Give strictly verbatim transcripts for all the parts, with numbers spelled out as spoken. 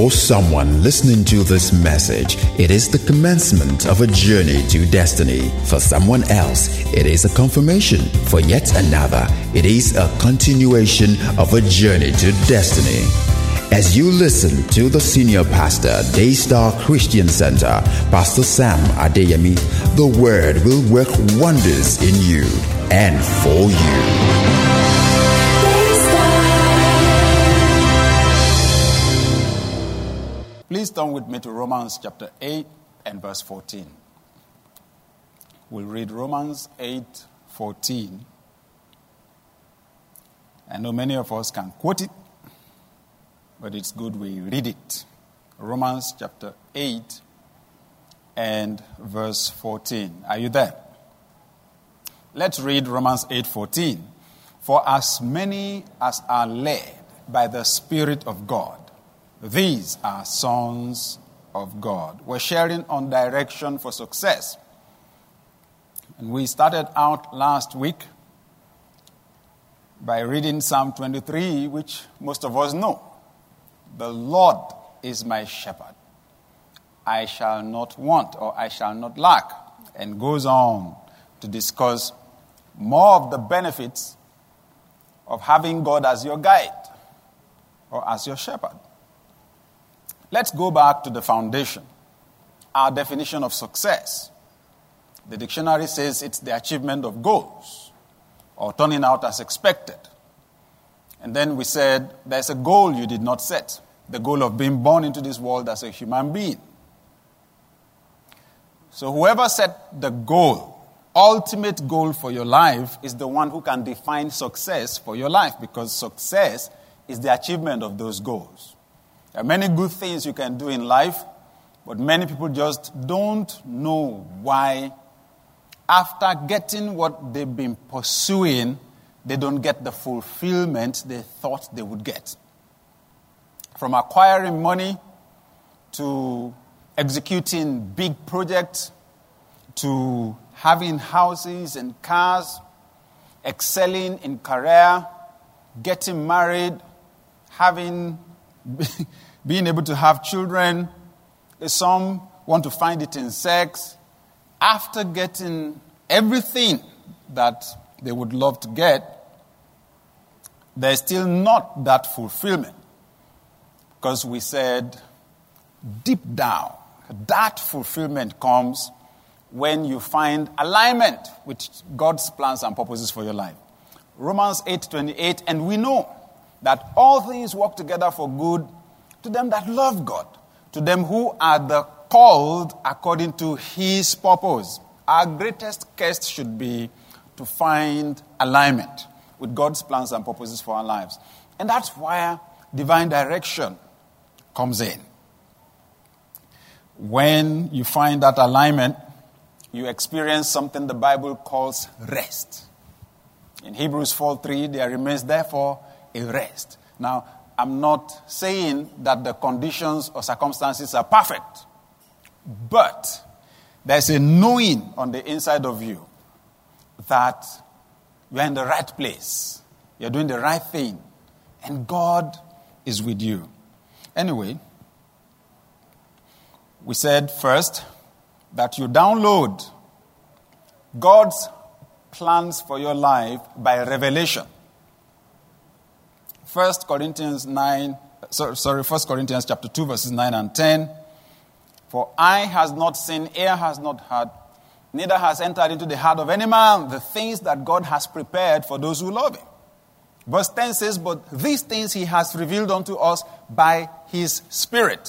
For someone listening to this message, it is the commencement of a journey to destiny. For someone else, it is a confirmation. For yet another, it is a continuation of a journey to destiny. As you listen to the senior pastor, Daystar Christian Center, Pastor Sam Adeyemi, the word will work wonders in you and for you. Please turn with me to Romans chapter eight and verse fourteen. We'll read Romans eight fourteen. I know many of us can quote it, but it's good we read it. Romans chapter eight and verse fourteen. Are you there? Let's read Romans eight fourteen. For as many as are led by the Spirit of God, these are sons of God. We're sharing on direction for success. And we started out last week by reading Psalm twenty-three, which most of us know. The Lord is my shepherd. I shall not want, or I shall not lack. And goes on to discuss more of the benefits of having God as your guide or as your shepherd. Let's go back to the foundation, our definition of success. The dictionary says it's the achievement of goals or turning out as expected. And then we said there's a goal you did not set, the goal of being born into this world as a human being. So whoever set the goal, ultimate goal for your life, is the one who can define success for your life, because success is the achievement of those goals. There are many good things you can do in life, but many people just don't know why, after getting what they've been pursuing, they don't get the fulfillment they thought they would get. From acquiring money to executing big projects to having houses and cars, excelling in career, getting married, having being able to have children. Some want to find it in sex. After getting everything that they would love to get, there's still not that fulfillment. Because we said, deep down, that fulfillment comes when you find alignment with God's plans and purposes for your life. Romans eight twenty-eight, and we know that all things work together for good to them that love God, to them who are the called according to His purpose. Our greatest quest should be to find alignment with God's plans and purposes for our lives. And that's where divine direction comes in. When you find that alignment, you experience something the Bible calls rest. In Hebrews four three, there remains therefore a rest. Now, I'm not saying that the conditions or circumstances are perfect, but there's a knowing on the inside of you that you're in the right place, you're doing the right thing, and God is with you. Anyway, we said first that you download God's plans for your life by revelation. First Corinthians nine, sorry, First Corinthians chapter two, verses nine and ten. For eye has not seen, ear has not heard, neither has entered into the heart of any man the things that God has prepared for those who love Him. Verse ten says, but these things He has revealed unto us by His Spirit.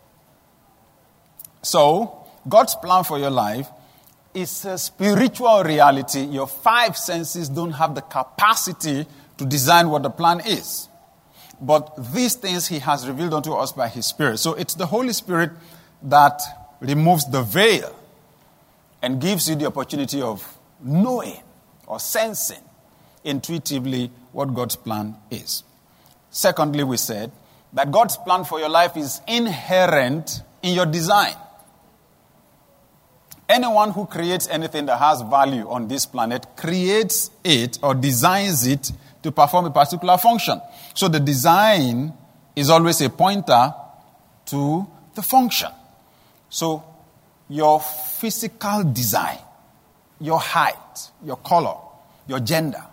So, God's plan for your life is a spiritual reality. Your five senses don't have the capacity to design what the plan is. But these things He has revealed unto us by His Spirit. So it's the Holy Spirit that removes the veil and gives you the opportunity of knowing or sensing intuitively what God's plan is. Secondly, we said that God's plan for your life is inherent in your design. Anyone who creates anything that has value on this planet creates it or designs it to perform a particular function. So the design is always a pointer to the function. So, your physical design, your height, your color, your gender,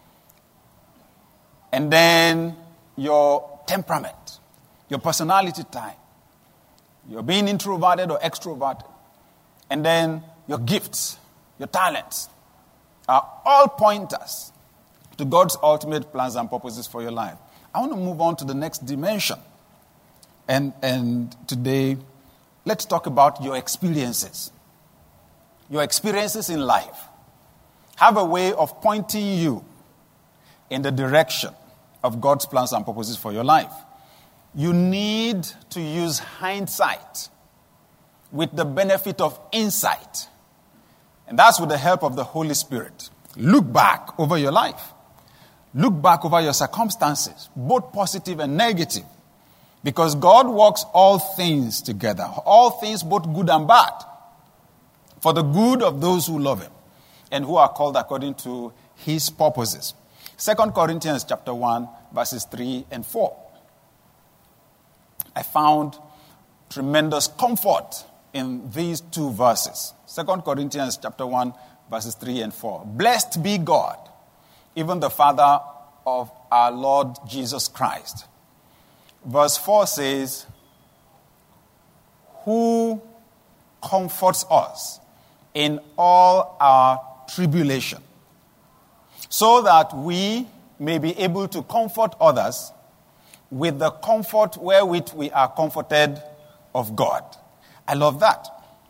and then your temperament, your personality type, your being introverted or extroverted, and then your gifts, your talents, are all pointers to God's ultimate plans and purposes for your life. I want to move on to the next dimension. And, and today, let's talk about your experiences. Your experiences in life have a way of pointing you in the direction of God's plans and purposes for your life. You need to use hindsight with the benefit of insight. And that's with the help of the Holy Spirit. Look back over your life. Look back over your circumstances, both positive and negative. Because God works all things together, all things both good and bad, for the good of those who love Him and who are called according to His purposes. Second Corinthians chapter one, verses three and four. I found tremendous comfort in these two verses. Second Corinthians chapter one, verses three and four. Blessed be God, even the Father of our Lord Jesus Christ. Verse four says, who comforts us in all our tribulation, so that we may be able to comfort others with the comfort wherewith we are comforted of God. I love that.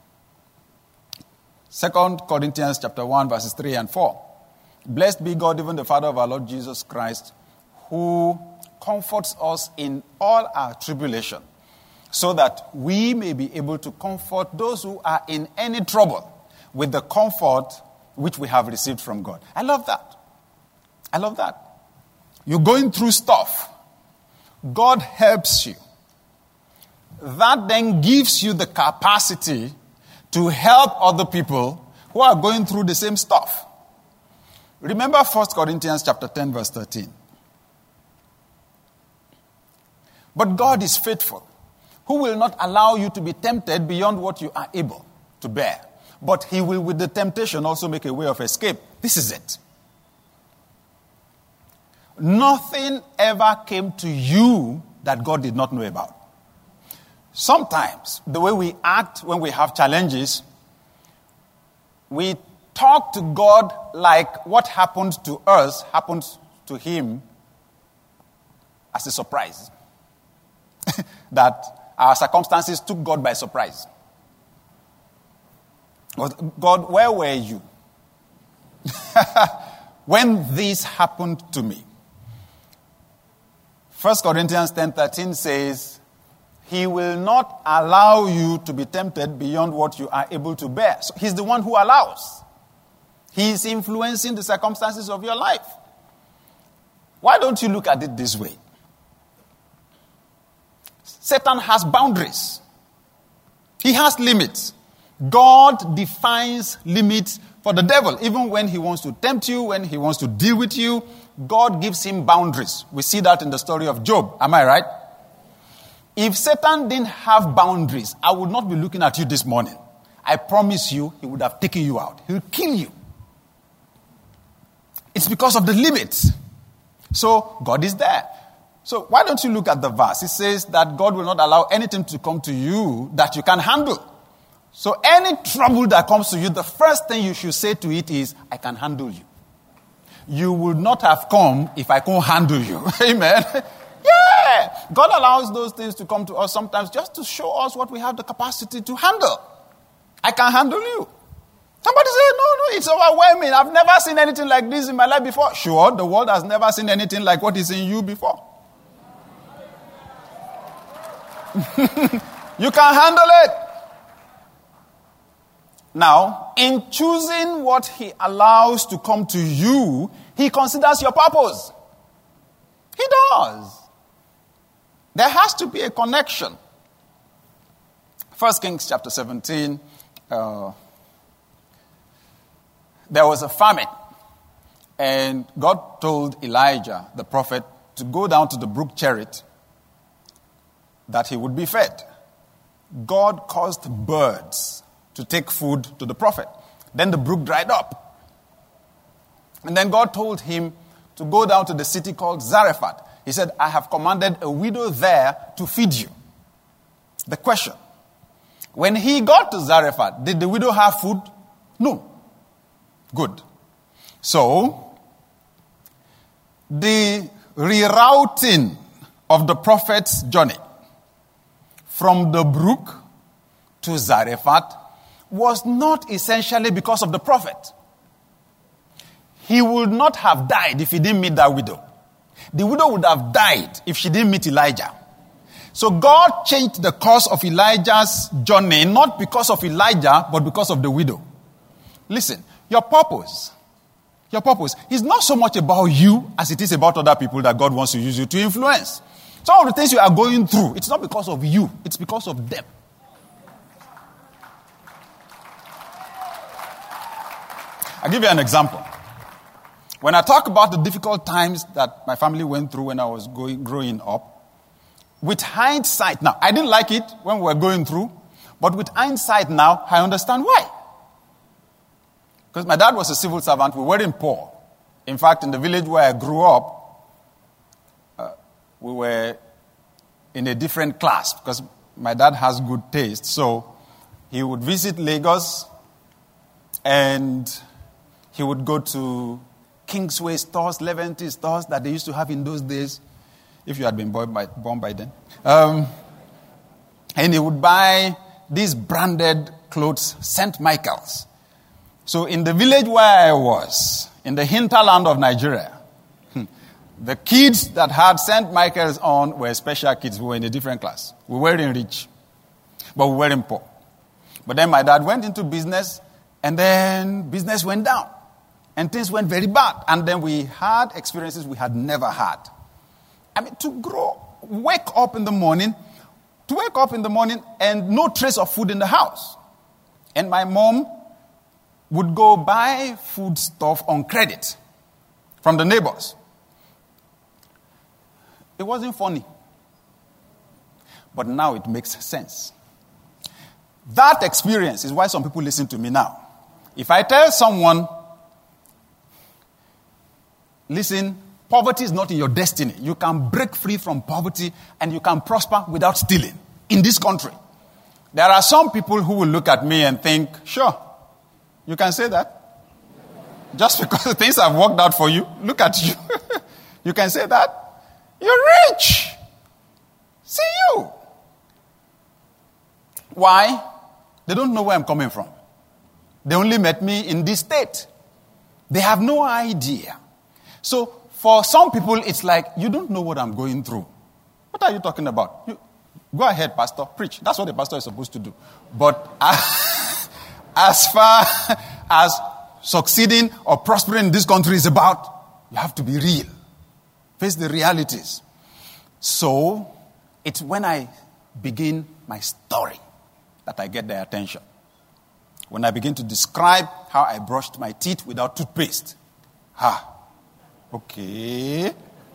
Second Corinthians chapter one, verses three and four. Blessed be God, even the Father of our Lord Jesus Christ, who comforts us in all our tribulation, so that we may be able to comfort those who are in any trouble with the comfort which we have received from God. I love that. I love that. You're going through stuff. God helps you. That then gives you the capacity to help other people who are going through the same stuff. Remember First Corinthians chapter ten, verse thirteen. But God is faithful, who will not allow you to be tempted beyond what you are able to bear. But He will, with the temptation, also make a way of escape. This is it. Nothing ever came to you that God did not know about. Sometimes, the way we act when we have challenges, we talk to God like what happened to us happened to Him as a surprise. That our circumstances took God by surprise. God, where were you when this happened to me? First Corinthians ten thirteen says, He will not allow you to be tempted beyond what you are able to bear. So He's the one who allows. He is influencing the circumstances of your life. Why don't you look at it this way? Satan has boundaries. He has limits. God defines limits for the devil. Even when he wants to tempt you, when he wants to deal with you, God gives him boundaries. We see that in the story of Job. Am I right? If Satan didn't have boundaries, I would not be looking at you this morning. I promise you, he would have taken you out. He would kill you. It's because of the limits. So God is there. So why don't you look at the verse? It says that God will not allow anything to come to you that you can handle. So any trouble that comes to you, the first thing you should say to it is, I can handle you. You would not have come if I couldn't handle you. Amen. Yeah. God allows those things to come to us sometimes just to show us what we have the capacity to handle. I can handle you. Somebody say, no, no, it's overwhelming. I've never seen anything like this in my life before. Sure, the world has never seen anything like what is in you before. You can handle it. Now, in choosing what He allows to come to you, He considers your purpose. He does. There has to be a connection. First Kings chapter seventeen, uh, there was a famine. And God told Elijah, the prophet, to go down to the brook Cherith, that he would be fed. God caused birds to take food to the prophet. Then the brook dried up. And then God told him to go down to the city called Zarephath. He said, I have commanded a widow there to feed you. The question, when he got to Zarephath, did the widow have food? No. Good. So, the rerouting of the prophet's journey from the brook to Zarephath was not essentially because of the prophet. He would not have died if he didn't meet that widow. The widow would have died if she didn't meet Elijah. So God changed the course of Elijah's journey, not because of Elijah, but because of the widow. Listen, your purpose, your purpose is not so much about you as it is about other people that God wants to use you to influence. Some of the things you are going through, it's not because of you, it's because of them. I'll give you an example. When I talk about the difficult times that my family went through when I was going, growing up, with hindsight now, I didn't like it when we were going through, but with hindsight now, I understand why. Because my dad was a civil servant, we weren't poor. In fact, in the village where I grew up, uh, we were in a different class because my dad has good taste. So he would visit Lagos and he would go to Kingsway stores, Levante stores that they used to have in those days, if you had been born by, born by then. Um, and he would buy these branded clothes, Saint Michael's. So in the village where I was, in the hinterland of Nigeria, the kids that had Saint Michael's on were special kids. We were in a different class. We weren't rich, but we weren't poor. But then my dad went into business, and then business went down. And things went very bad. And then we had experiences we had never had. I mean, to grow, wake up in the morning, to wake up in the morning and no trace of food in the house. And my mom would go buy food stuff on credit from the neighbors. It wasn't funny. But now it makes sense. That experience is why some people listen to me now. If I tell someone, listen, poverty is not in your destiny. You can break free from poverty and you can prosper without stealing in this country. There are some people who will look at me and think, sure, you can say that. Just because things have worked out for you, look at you. You can say that. You're rich. See you. Why? They don't know where I'm coming from. They only met me in this state. They have no idea. So for some people, it's like, you don't know what I'm going through. What are you talking about? You, go ahead, pastor, preach. That's what the pastor is supposed to do. But as, as far as succeeding or prospering in this country is about, you have to be real. Face the realities. So it's when I begin my story that I get their attention. When I begin to describe how I brushed my teeth without toothpaste. Ha. Okay.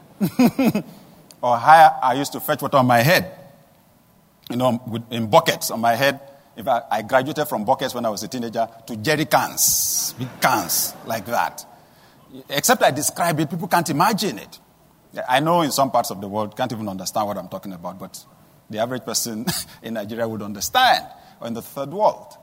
Or how I used to fetch water on my head. You know, with, in buckets on my head. In fact, I graduated from buckets when I was a teenager to jerry cans. Big cans, like that. Except I describe it, people can't imagine it. I know in some parts of the world, can't even understand what I'm talking about, but the average person in Nigeria would understand, or in the third world.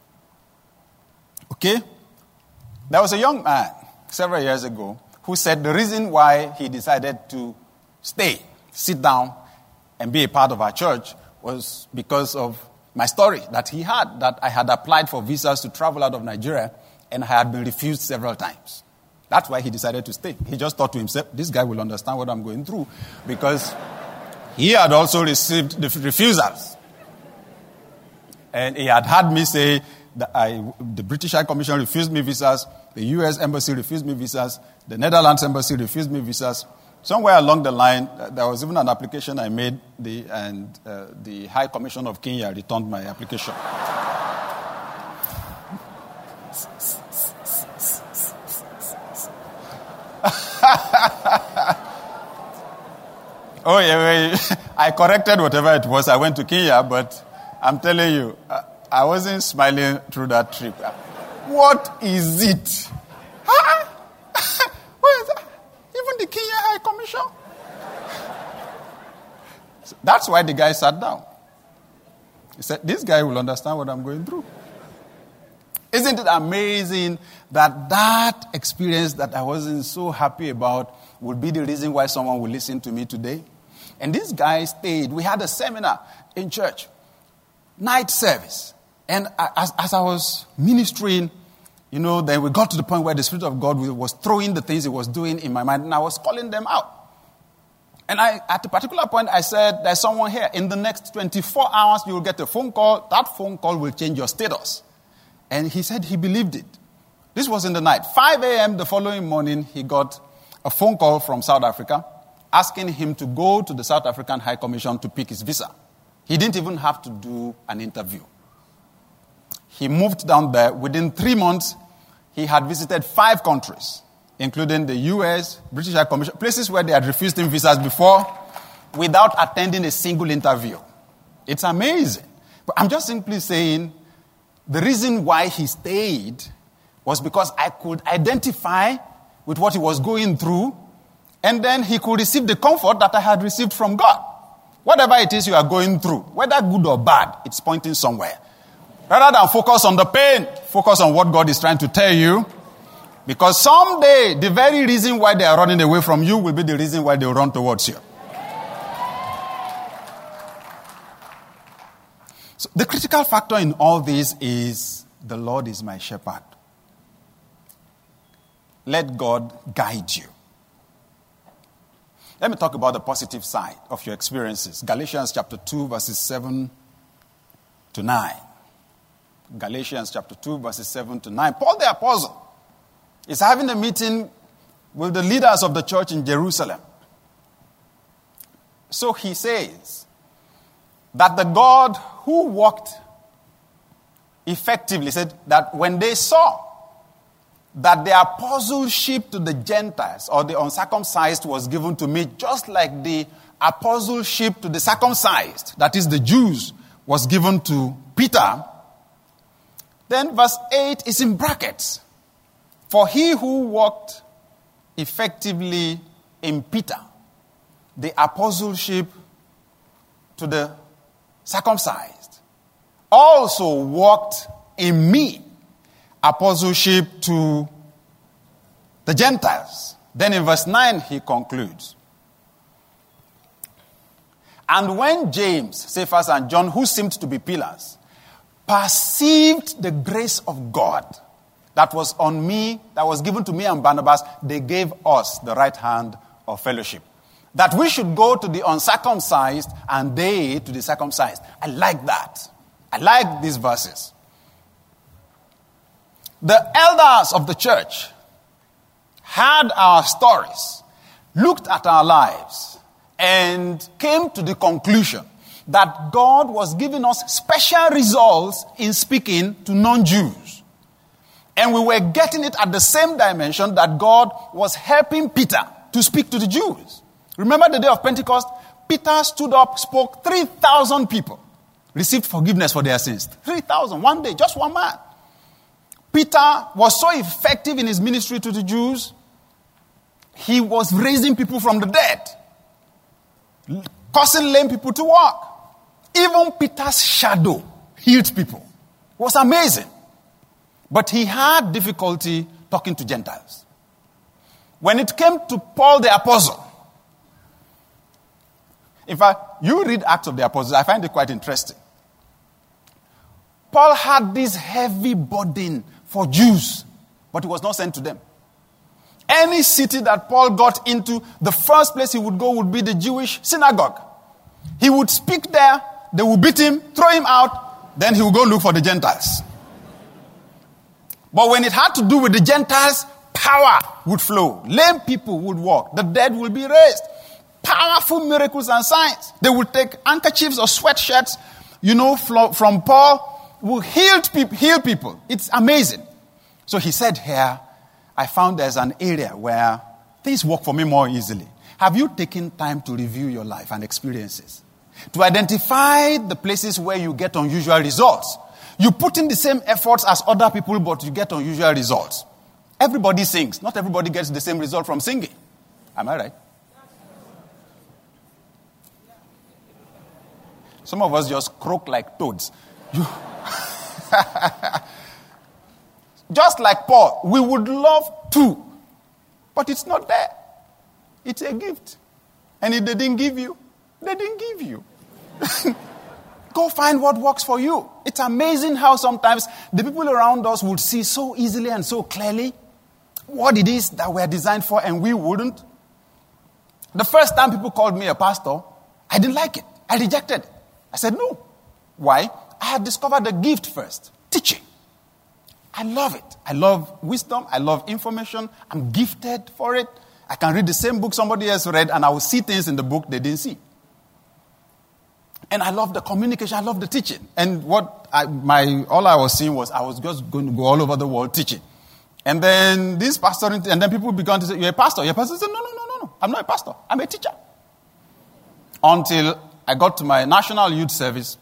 Okay? There was a young man several years ago who said the reason why he decided to stay, sit down, and be a part of our church was because of my story that he had, that I had applied for visas to travel out of Nigeria, and I had been refused several times. That's why he decided to stay. He just thought to himself, this guy will understand what I'm going through, because he had also received the refusals. And he had had me say that I, the British High Commission refused me visas, the U S Embassy refused me visas, the Netherlands Embassy refused me visas. Somewhere along the line, there was even an application I made, the, and uh, the High Commission of Kenya returned my application. Oh, yeah, I corrected whatever it was. I went to Kenya, but I'm telling you, I, I wasn't smiling through that trip. What is it? Huh? What is that? Even the Kenya High Commission? So that's why the guy sat down. He said, this guy will understand what I'm going through. Isn't it amazing that that experience that I wasn't so happy about would be the reason why someone will listen to me today? And this guy stayed. We had a seminar in church, night service. And as, as I was ministering, you know, then we got to the point where the Spirit of God was throwing the things He was doing in my mind, and I was calling them out. And I, at a particular point, I said, there's someone here. In the next twenty-four hours, you will get a phone call. That phone call will change your status. And he said he believed it. This was in the night. five a.m. the following morning, he got a phone call from South Africa asking him to go to the South African High Commission to pick his visa. He didn't even have to do an interview. He moved down there. Within three months, he had visited five countries, including the U S, British High Commission, places where they had refused him visas before, without attending a single interview. It's amazing. But I'm just simply saying, the reason why he stayed was because I could identify with what he was going through, and then he could receive the comfort that I had received from God. Whatever it is you are going through, whether good or bad, it's pointing somewhere. Rather than focus on the pain, focus on what God is trying to tell you. Because someday, the very reason why they are running away from you will be the reason why they will run towards you. So the critical factor in all this is the Lord is my shepherd. Let God guide you. Let me talk about the positive side of your experiences. Galatians chapter two, verses seven to nine. Galatians chapter two, verses seven to nine. Paul the apostle is having a meeting with the leaders of the church in Jerusalem. So he says that the God who worked effectively, said that when they saw that the apostleship to the Gentiles or the uncircumcised was given to me, just like the apostleship to the circumcised, that is the Jews, was given to Peter, then verse eight is in brackets. For he who worked effectively in Peter, the apostleship to the circumcised, also worked in me, apostleship to the Gentiles. Then in verse nine he concludes. And when James, Cephas, and John, who seemed to be pillars, perceived the grace of God that was on me, that was given to me and Barnabas, they gave us the right hand of fellowship. That we should go to the uncircumcised and they to the circumcised. I like that. I like these verses. The elders of the church heard our stories, looked at our lives, and came to the conclusion that God was giving us special results in speaking to non-Jews. And we were getting it at the same dimension that God was helping Peter to speak to the Jews. Remember the day of Pentecost? Peter stood up, spoke, three thousand people received forgiveness for their sins. three thousand, one day, just one man. Peter was so effective in his ministry to the Jews, he was raising people from the dead, causing lame people to walk. Even Peter's shadow healed people. It was amazing. But he had difficulty talking to Gentiles. When it came to Paul the apostle, in fact, you read Acts of the Apostles, I find it quite interesting. Paul had this heavy burden for Jews, but he was not sent to them. Any city that Paul got into, the first place he would go would be the Jewish synagogue. He would speak there, they would beat him, throw him out, then he would go look for the Gentiles. But when it had to do with the Gentiles, power would flow. Lame people would walk. The dead will be raised. Powerful miracles and signs. They would take handkerchiefs or sweatshirts, you know, from Paul, who healed people, heal people. It's amazing. So he said here, I found there's an area where things work for me more easily. Have you taken time to review your life and experiences? to identify the places where you get unusual results. You put in the same efforts as other people, but you get unusual results. Everybody sings. Not everybody gets the same result from singing. Am I right? Some of us just croak like toads. You just like Paul, we would love to, but it's not there. It's a gift. And if they didn't give you, they didn't give you. Go find what works for you. It's amazing how sometimes the people around us would see so easily and so clearly what it is that we're designed for, and we wouldn't. The first time people called me a pastor, I didn't like it. I rejected it. I said no. Why? I had discovered the gift first. Teaching. I love it. I love wisdom. I love information. I'm gifted for it. I can read the same book somebody else read, and I will see things in the book they didn't see. And I love the communication. I love the teaching. And what I, my all I was seeing was I was just going to go all over the world teaching. And then this pastor, and then people began to say, "You're a pastor." You're a pastor. I said, "No, no, no, no, no. I'm not a pastor. I'm a teacher." Until I got to my national youth service,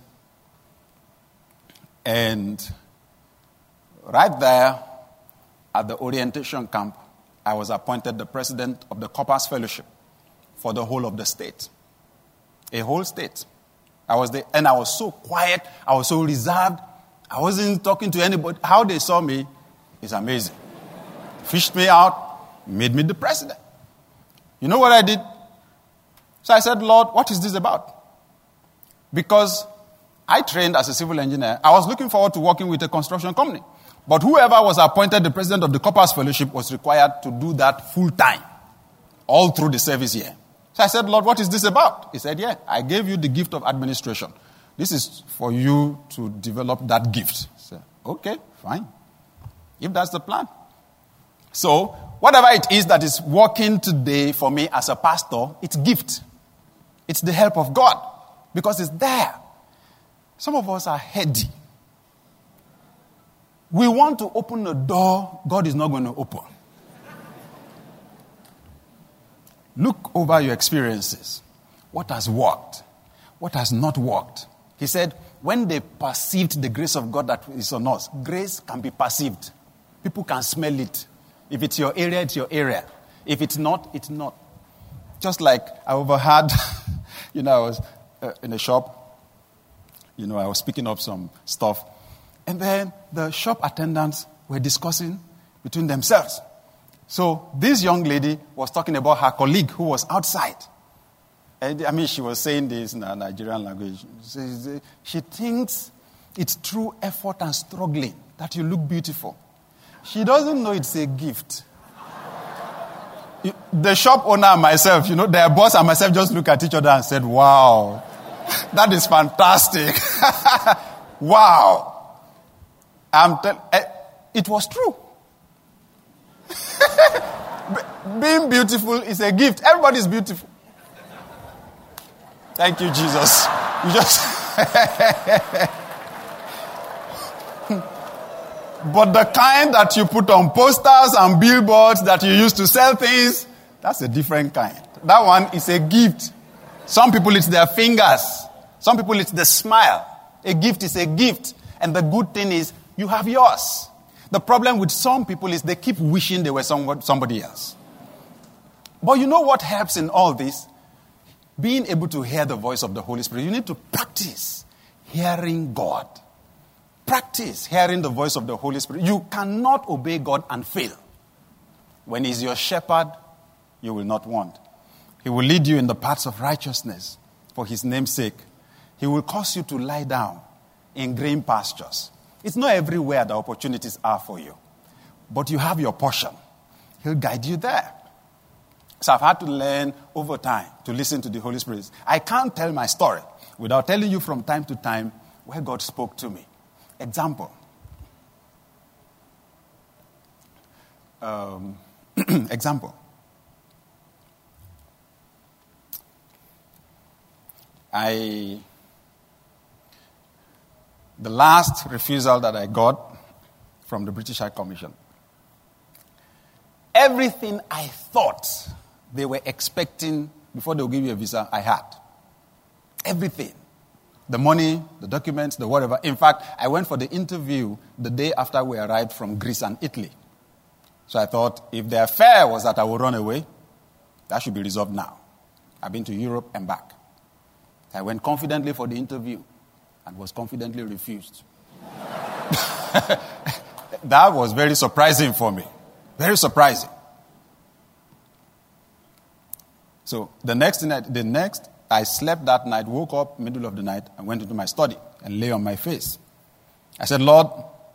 and right there at the orientation camp, I was appointed the president of the Corpus Fellowship for the whole of the state. A whole state. I was there, and I was so quiet. I was so reserved. I wasn't talking to anybody. How they saw me is amazing. Fished me out, made me the president. You know what I did? So I said, "Lord, what is this about?" Because I trained as a civil engineer. I was looking forward to working with a construction company. But whoever was appointed the president of the Corpus Fellowship was required to do that full time, all through the service year. So I said, "Lord, what is this about?" He said, "Yeah, I gave you the gift of administration. This is for you to develop that gift." I said, "Okay, fine. If that's the plan." So, whatever it is that is working today for me as a pastor, it's gift. It's the help of God. Because it's there. Some of us are heady. We want to open a door God is not going to open. Look over your experiences. What has worked? What has not worked? He said, when they perceived the grace of God that is on us, grace can be perceived. People can smell it. If it's your area, it's your area. If it's not, it's not. Just like I overheard, you know, I was uh, in a shop, you know, I was picking up some stuff. And then the shop attendants were discussing between themselves. So this young lady was talking about her colleague who was outside. And, I mean, she was saying this in a Nigerian language. She, she thinks it's through effort and struggling that you look beautiful. She doesn't know it's a gift. The shop owner and myself, you know, their boss and myself just looked at each other and said, "Wow, that is fantastic." Wow. I'm tell- it was true. Being beautiful is a gift. Everybody is beautiful. Thank you, Jesus. You just... But the kind that you put on posters and billboards that you use to sell things, that's a different kind. That one is a gift. Some people, it's their fingers. Some people, it's the smile. A gift is a gift. And the good thing is, you have yours. The problem with some people is they keep wishing they were somebody else. But you know what helps in all this? Being able to hear the voice of the Holy Spirit. You need to practice hearing God. Practice hearing the voice of the Holy Spirit. You cannot obey God and fail. When He's your shepherd, you will not want. He will lead you in the paths of righteousness for His name's sake. He will cause you to lie down in green pastures. It's not everywhere the opportunities are for you. But you have your portion. He'll guide you there. So I've had to learn over time to listen to the Holy Spirit. I can't tell my story without telling you from time to time where God spoke to me. Example. Um, example. I, the last refusal that I got from the British High Commission, everything I thought they were expecting before they would give you a visa, I had. everything. The money, the documents, the whatever. In fact, I went for the interview the day after we arrived from Greece and Italy. So I thought, if the affair was that I would run away, that should be resolved now. I've been to Europe and back. I went confidently for the interview and was confidently refused. That was very surprising for me. Very surprising. So the next night, the next, I slept that night, woke up middle of the night, and went into my study and lay on my face. I said, Lord,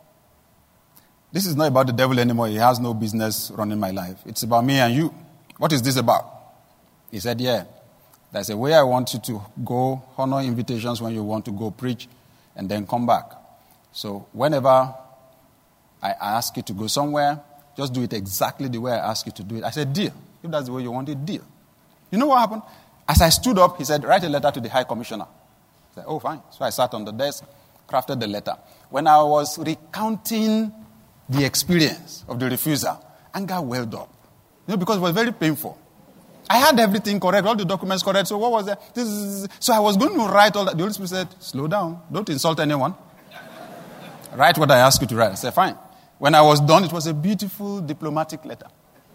this is not about the devil anymore. He has no business running my life. It's about me and you. What is this about? He said, yeah, there's a way I want you to go, honor invitations when you want to go preach, and then come back. So whenever I ask you to go somewhere, just do it exactly the way I ask you to do it. I said, deal. If that's the way you want it, deal. You know what happened? As I stood up, he said, write a letter to the High Commissioner. I said, oh, fine. So I sat on the desk, crafted the letter. When I was recounting the experience of the refusal, anger welled up. You know, because it was very painful. I had everything correct, all the documents correct. So what was that? This is, so I was going to write all that. The Holy Spirit said, slow down. Don't insult anyone. Write what I asked you to write. I said, fine. When I was done, it was a beautiful diplomatic letter.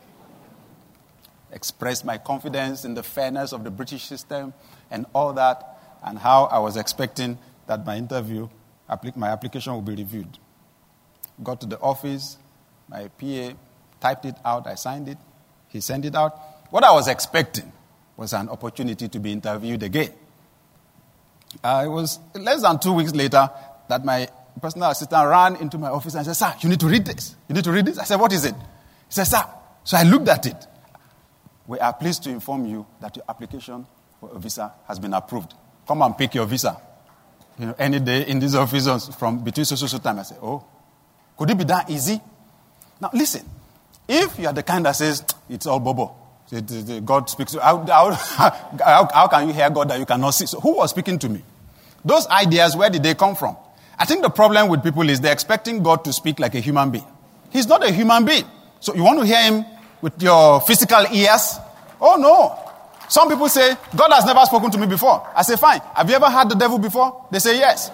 Expressed my confidence in the fairness of the British system and all that, and how I was expecting that my interview, my application would be reviewed. Got to the office, my P A typed it out, I signed it, he sent it out. What I was expecting was an opportunity to be interviewed again. Uh, it was less than two weeks later that my personal assistant ran into my office and said, sir, you need to read this. You need to read this? I said, what is it? He said, sir. So I looked at it. We are pleased to inform you that your application for a visa has been approved. Come and pick your visa. You know, any day in this office from between so so so time. I said, oh, could it be that easy? Now listen, if you are the kind that says it's all bobo, God speaks to you, how, how, how, how can you hear God that you cannot see? So who was speaking to me? Those ideas, where did they come from? I think the problem with people is they're expecting God to speak like a human being. He's not a human being. So you want to hear him with your physical ears? Oh no. Some people say, God has never spoken to me before. I say, fine. Have you ever heard the devil before? They say, yes.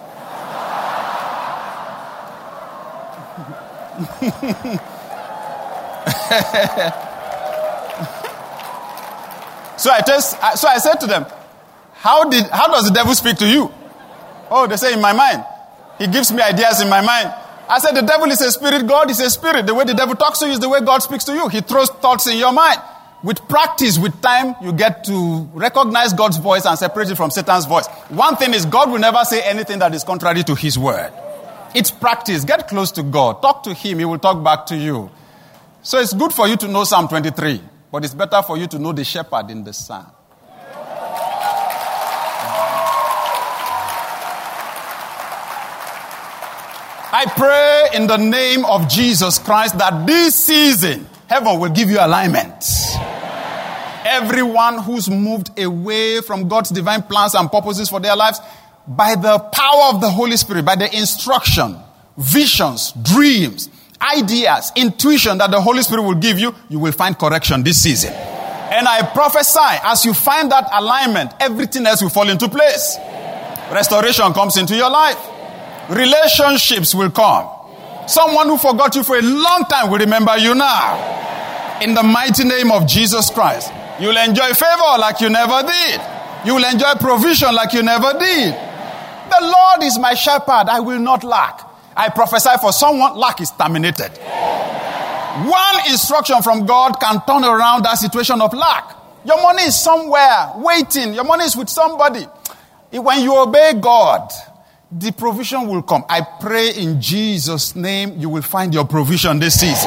so I just, so I said to them, how did, how does the devil speak to you? Oh, they say, in my mind. He gives me ideas in my mind. I said, the devil is a spirit, God is a spirit. The way the devil talks to you is the way God speaks to you. He throws thoughts in your mind. With practice, with time, you get to recognize God's voice and separate it from Satan's voice. One thing is, God will never say anything that is contrary to his word. It's practice. Get close to God. Talk to him. He will talk back to you. So it's good for you to know Psalm twenty-three, but it's better for you to know the shepherd in the psalm. I pray in the name of Jesus Christ that this season, heaven will give you alignment. Everyone who's moved away from God's divine plans and purposes for their lives, by the power of the Holy Spirit, by the instruction, visions, dreams, ideas, intuition that the Holy Spirit will give you, you will find correction this season. And I prophesy, as you find that alignment, everything else will fall into place. Restoration comes into your life. Relationships will come. Someone who forgot you for a long time will remember you now. In the mighty name of Jesus Christ. You'll enjoy favor like you never did. You will enjoy provision like you never did. The Lord is my shepherd, I will not lack. I prophesy for someone, lack is terminated. One instruction from God can turn around that situation of lack. Your money is somewhere, waiting. Your money is with somebody. When you obey God, the provision will come. I pray in Jesus' name you will find your provision this season.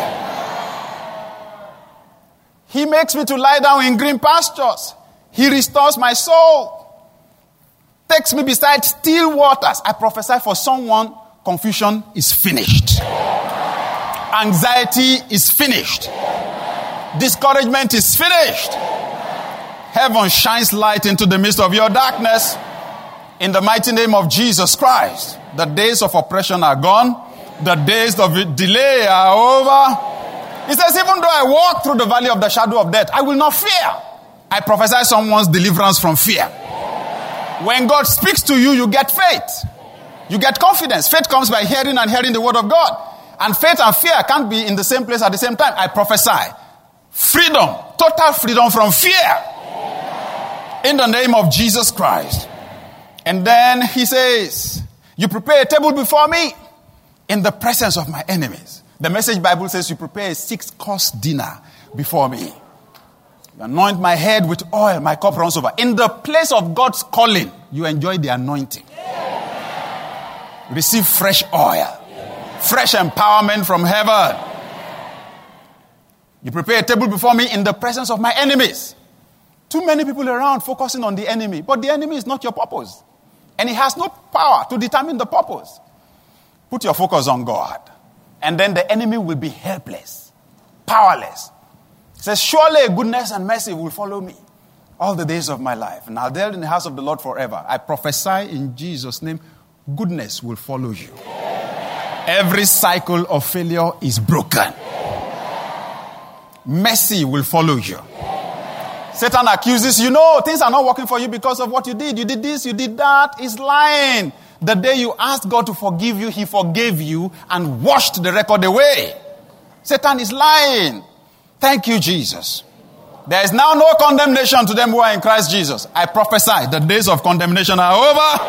He makes me to lie down in green pastures. He restores my soul. Takes me beside still waters. I prophesy for someone, confusion is finished. Anxiety is finished. Discouragement is finished. Heaven shines light into the midst of your darkness. In the mighty name of Jesus Christ, the days of oppression are gone. The days of delay are over. He says, even though I walk through the valley of the shadow of death, I will not fear. I prophesy someone's deliverance from fear. When God speaks to you, you get faith. You get confidence. Faith comes by hearing and hearing the word of God. And faith and fear can't be in the same place at the same time. I prophesy. Freedom. Total freedom from fear. In the name of Jesus Christ. And then he says, you prepare a table before me in the presence of my enemies. The Message Bible says you prepare a six-course dinner before me. You anoint my head with oil, my cup runs over. In the place of God's calling, you enjoy the anointing. Receive fresh oil. Fresh empowerment from heaven. You prepare a table before me in the presence of my enemies. Too many people around focusing on the enemy. But the enemy is not your purpose. And he has no power to determine the purpose. Put your focus on God. And then the enemy will be helpless. Powerless. It says, surely goodness and mercy will follow me all the days of my life. And I'll dwell in the house of the Lord forever. I prophesy in Jesus' name, goodness will follow you. Every cycle of failure is broken. Mercy will follow you. Satan accuses you, no, things are not working for you because of what you did. You did this, you did that. He's lying. The day you asked God to forgive you, he forgave you and washed the record away. Satan is lying. Thank you, Jesus. There is now no condemnation to them who are in Christ Jesus. I prophesy the days of condemnation are over.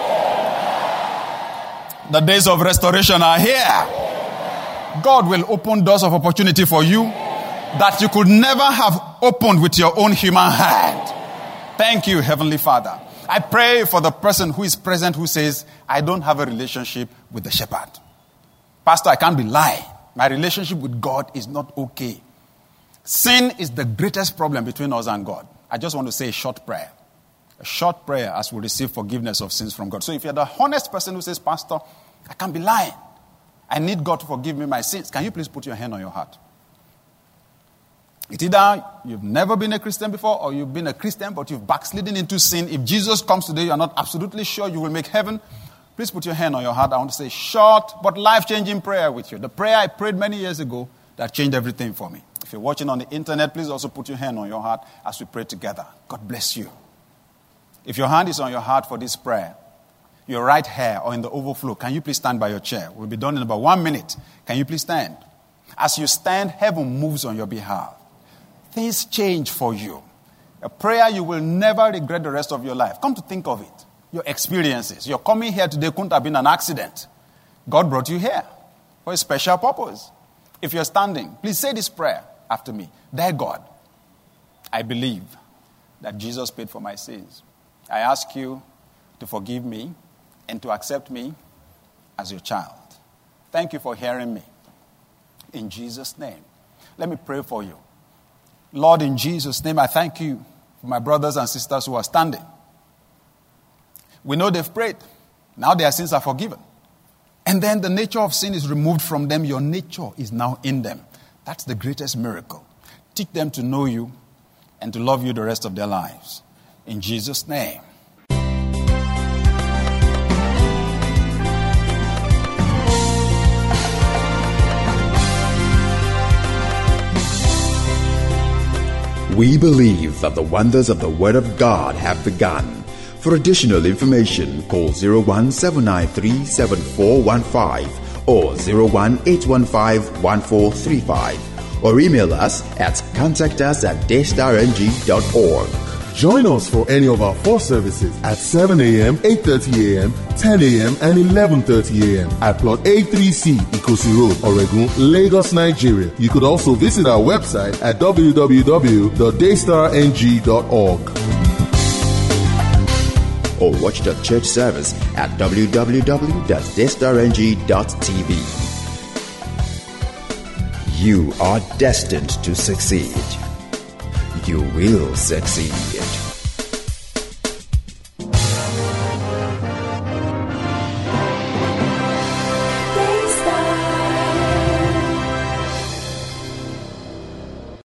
The days of restoration are here. God will open doors of opportunity for you that you could never have opened with your own human hand. Thank you, Heavenly Father. I pray for the person who is present who says, I don't have a relationship with the shepherd. Pastor, I can't be lying. My relationship with God is not okay. Sin is the greatest problem between us and God. I just want to say a short prayer. A short prayer as we receive forgiveness of sins from God. So if you're the honest person who says, Pastor, I can't be lying. I need God to forgive me my sins. Can you please put your hand on your heart? It's either you've never been a Christian before or you've been a Christian but you've backslidden into sin. If Jesus comes today, you are not absolutely sure you will make heaven. Please put your hand on your heart. I want to say short but life-changing prayer with you. The prayer I prayed many years ago that changed everything for me. If you're watching on the internet, please also put your hand on your heart as we pray together. God bless you. If your hand is on your heart for this prayer, your right hair or in the overflow, can you please stand by your chair? We'll be done in about one minute. Can you please stand? As you stand, heaven moves on your behalf. Things change for you. A prayer you will never regret the rest of your life. Come to think of it. Your experiences. Your coming here today couldn't have been an accident. God brought you here for a special purpose. If you're standing, please say this prayer after me. Dear God, I believe that Jesus paid for my sins. I ask you to forgive me and to accept me as your child. Thank you for hearing me. In Jesus' name. Let me pray for you. Lord, in Jesus' name, I thank you for my brothers and sisters who are standing. We know they've prayed. Now their sins are forgiven. And then the nature of sin is removed from them. Your nature is now in them. That's the greatest miracle. Teach them to know you and to love you the rest of their lives. In Jesus' name. We believe that the wonders of the Word of God have begun. For additional information, call zero one seven nine three seven four one five or zero one eight one five one four three five or email us at contact us at daystar n g dot org. Join us for any of our four services at seven a.m., eight thirty a.m., ten a.m. and eleven thirty a.m. at Plot A three C, Ikosi Road, Oregun, Lagos, Nigeria. You could also visit our website at w w w dot daystar n g dot org. Or watch the church service at w w w dot daystar n g dot t v. You are destined to succeed. You will succeed.